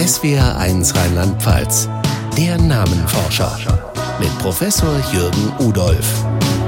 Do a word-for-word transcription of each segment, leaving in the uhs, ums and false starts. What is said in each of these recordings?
S W R eins Rheinland-Pfalz. Der Namenforscher mit Professor Jürgen Udolph.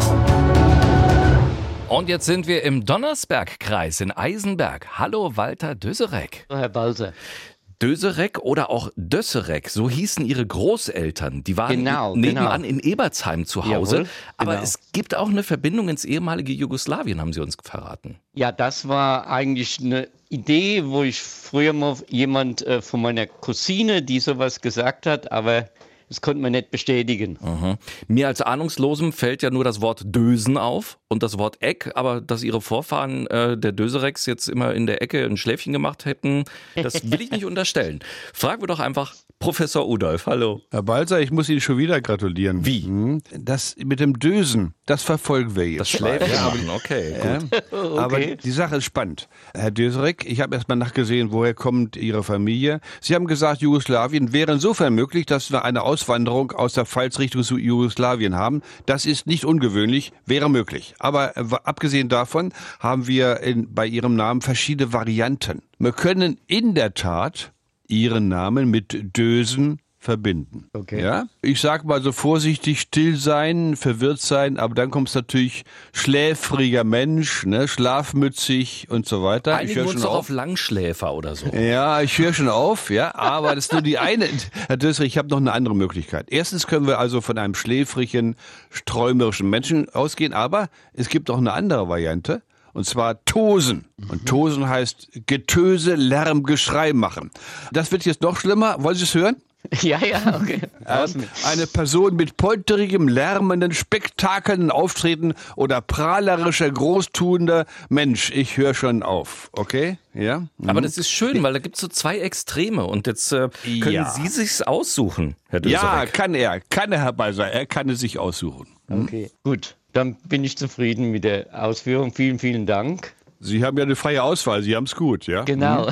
Und jetzt sind wir im Donnersbergkreis in Eisenberg. Hallo Walter Döserek. Herr Balser. Döserek oder auch Dösserek, so hießen ihre Großeltern. Die waren genau, nebenan genau. in Ebertsheim zu Hause. Jawohl, aber genau. es gibt auch eine Verbindung ins ehemalige Jugoslawien, haben sie uns verraten. Ja, das war eigentlich eine Idee, wo ich früher mal jemand äh, von meiner Cousine, die sowas gesagt hat, aber das konnte man nicht bestätigen. Mhm. Mir als Ahnungslosem fällt ja nur das Wort Dösen auf und das Wort Eck, aber dass ihre Vorfahren äh, der Dösereks jetzt immer in der Ecke ein Schläfchen gemacht hätten, das will ich nicht unterstellen. Fragen wir doch einfach Professor Udolph, hallo. Herr Balser, ich muss Ihnen schon wieder gratulieren. Wie? Das mit dem Dösen, das verfolgen wir jetzt. Das Schläfchen machen, okay, gut. Ja, Okay. aber die Sache ist spannend. Herr Döserek, ich habe erst mal nachgesehen, woher kommt Ihre Familie. Sie haben gesagt, Jugoslawien wäre insofern möglich, dass wir eine Auswanderung aus der Pfalz Richtung Jugoslawien haben. Das ist nicht ungewöhnlich, wäre möglich. Aber äh, abgesehen davon haben wir in, bei Ihrem Namen verschiedene Varianten. Wir können in der Tat Ihren Namen mit Dösen verbinden. Okay. Ja? Ich sag mal so vorsichtig, still sein, verwirrt sein, aber dann kommt natürlich schläfriger Mensch, ne, schlafmützig und so weiter. Einigen ich höre uns schon doch auf. auf Langschläfer oder so. Ja, ich höre schon auf, ja, aber das ist nur die eine. Herr Dösser, ich habe noch eine andere Möglichkeit. Erstens können wir also von einem schläfrigen, träumerischen Menschen ausgehen, aber es gibt auch eine andere Variante. Und zwar Tosen. Und Tosen heißt Getöse, Lärm, Geschrei machen. Das wird jetzt noch schlimmer. Wollen Sie es hören? Ja, ja, okay. Ähm, eine Person mit polterigem, lärmenden, spektakelnden Auftreten oder prahlerischer, großtuender Mensch. Ich höre schon auf, okay? Ja? Mhm. Aber das ist schön, weil da gibt es so zwei Extreme und jetzt äh, können Ja. Sie sich's aussuchen, Herr Döserek. Ja, kann er. Kann er, Herr Balser. Er kann es sich aussuchen. Okay, gut. Dann bin ich zufrieden mit der Ausführung. Vielen, vielen Dank. Sie haben ja eine freie Auswahl. Sie haben es gut, ja? Genau.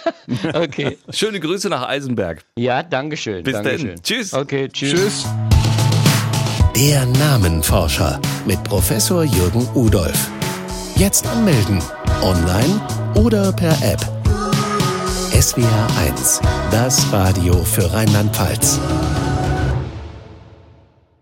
Okay. Schöne Grüße nach Eisenberg. Ja, danke schön. Bis Dankeschön. dann. Tschüss. Okay, tschüss. Tschüss. Der Namenforscher mit Professor Jürgen Udolph. Jetzt anmelden. Online oder per App. S W R eins. Das Radio für Rheinland-Pfalz.